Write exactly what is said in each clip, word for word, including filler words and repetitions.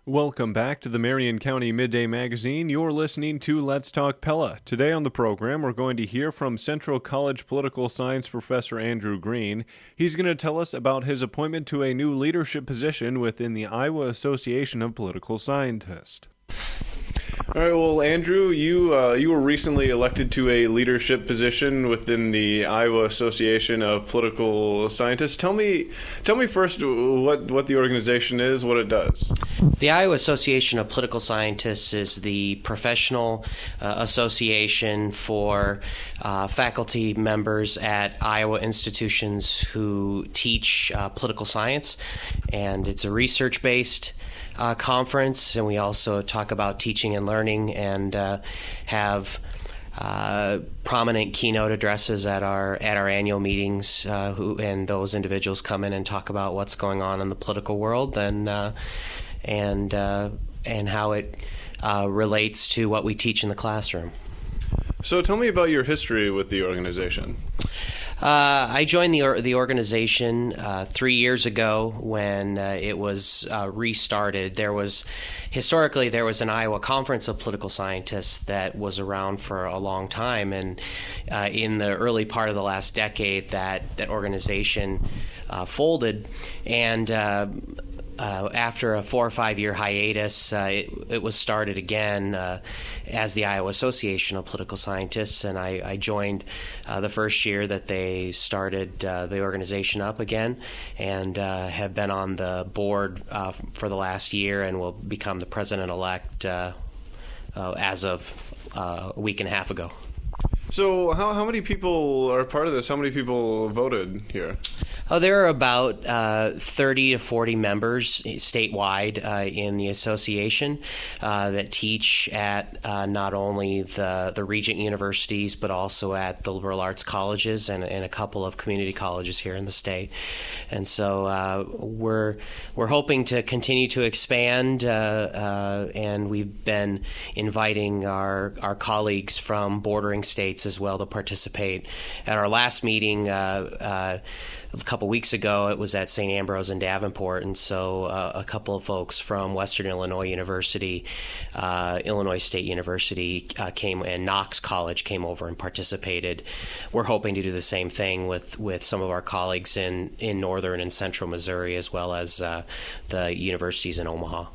Welcome back to the Marion County Midday Magazine. You're listening to Let's Talk Pella. Today on the program, we're going to hear from Central College Political Science Professor Andrew Green. He's going to tell us about his appointment to a new leadership position within the Iowa Association of Political Scientists. All right, well, Andrew, you uh, you were recently elected to a leadership position within the Iowa Association of Political Scientists. Tell me, tell me first what what the organization is, what it does. The Iowa Association of Political Scientists is the professional uh, association for uh, faculty members at Iowa institutions who teach uh, political science, and it's a research-based Uh, conference, and we also talk about teaching and learning and uh, have uh, prominent keynote addresses at our at our annual meetings, uh, who and those individuals come in and talk about what's going on in the political world and uh, and uh, and how it uh, relates to what we teach in the classroom. So tell me about your history with the organization. Uh, I joined the or- the organization uh, three years ago when uh, it was uh, restarted. There was historically there was an Iowa Conference of Political Scientists that was around for a long time, and uh, in the early part of the last decade, that that organization uh, folded, and Uh, Uh, after a four or five year hiatus, uh, it, it was started again uh, as the Iowa Association of Political Scientists, and I, I joined uh, the first year that they started uh, the organization up again, and uh, have been on the board uh, for the last year, and will become the president-elect uh, uh, as of uh, a week and a half ago. So how how many people are part of this? How many people voted here? Oh, there are about uh, thirty to forty members statewide uh, in the association uh, that teach at uh, not only the, the Regent universities, but also at the liberal arts colleges and, and a couple of community colleges here in the state. And so uh, we're we're hoping to continue to expand, uh, uh, and we've been inviting our, our colleagues from bordering states as well to participate. At our last meeting, uh, uh, a couple weeks ago, it was at Saint Ambrose in Davenport, and so uh, a couple of folks from Western Illinois University, uh, Illinois State University uh, came, and Knox College came over and participated. We're hoping to do the same thing with, with some of our colleagues in, in northern and central Missouri, as well as uh, the universities in Omaha.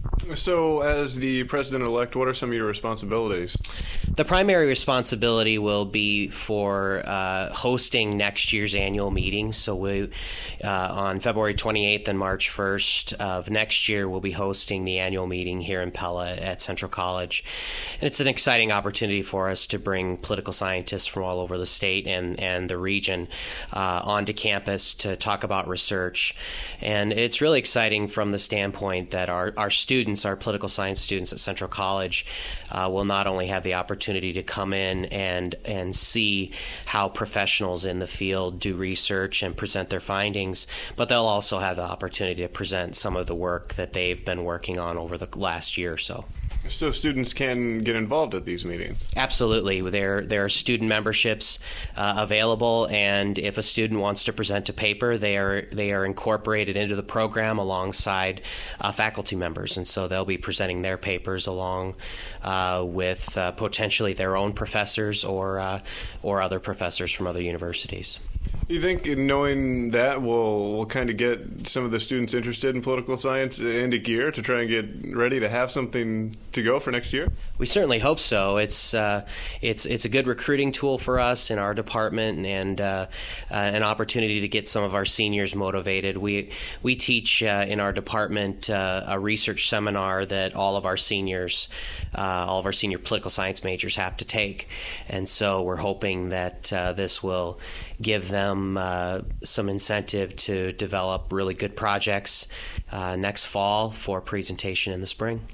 So, as the president-elect, what are some of your responsibilities? The primary responsibility will be for uh, hosting next year's annual meeting. So we, uh, on February twenty-eighth and March first of next year, we'll be hosting the annual meeting here in Pella at Central College. And it's an exciting opportunity for us to bring political scientists from all over the state and, and the region uh, onto campus to talk about research. And it's really exciting from the standpoint that our, our students, our political science students at Central College, uh, will not only have the opportunity to come in and and see how professionals in the field do research and present their findings, but they'll also have the opportunity to present some of the work that they've been working on over the last year or so. So students can get involved at these meetings? Absolutely. There, there are student memberships uh, available, and if a student wants to present a paper, they are they are incorporated into the program alongside uh, faculty members, and so they'll be presenting their papers along uh, with uh, potentially their own professors or uh, or other professors from other universities. Do you think knowing that will will kind of get some of the students interested in political science into gear to try and get ready to have something to go for next year? We certainly hope so. It's uh, it's it's a good recruiting tool for us in our department, and uh, uh, an opportunity to get some of our seniors motivated. We we teach uh, in our department uh, a research seminar that all of our seniors, uh, all of our senior political science majors have to take, and so we're hoping that uh, this will give them uh, some incentive to develop really good projects uh, next fall for presentation in the spring.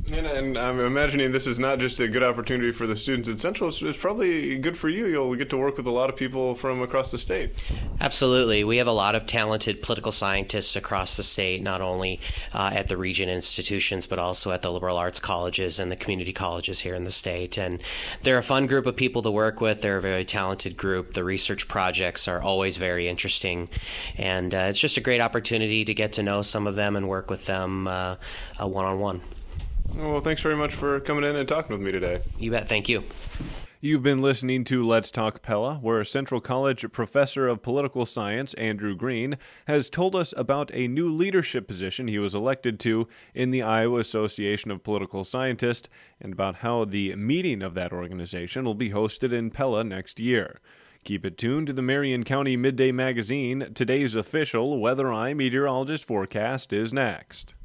And, and I'm imagining this is not just a good opportunity for the students at Central, it's, it's probably good for you. You'll get to work with a lot of people from across the state. Absolutely. We have a lot of talented political scientists across the state, not only uh, at the Regent institutions, but also at the liberal arts colleges and the community colleges here in the state. And they're a fun group of people to work with. They're a very talented group. The research projects are always very interesting. And uh, it's just a great opportunity to get to know some of them and work with them uh, uh, one-on-one. Well, thanks very much for coming in and talking with me today. You bet. Thank you. You've been listening to Let's Talk Pella, where Central College professor of political science, Andrew Green, has told us about a new leadership position he was elected to in the Iowa Association of Political Scientists, and about how the meeting of that organization will be hosted in Pella next year. Keep it tuned to the Marion County Midday Magazine. Today's official Weather Eye meteorologist forecast is next.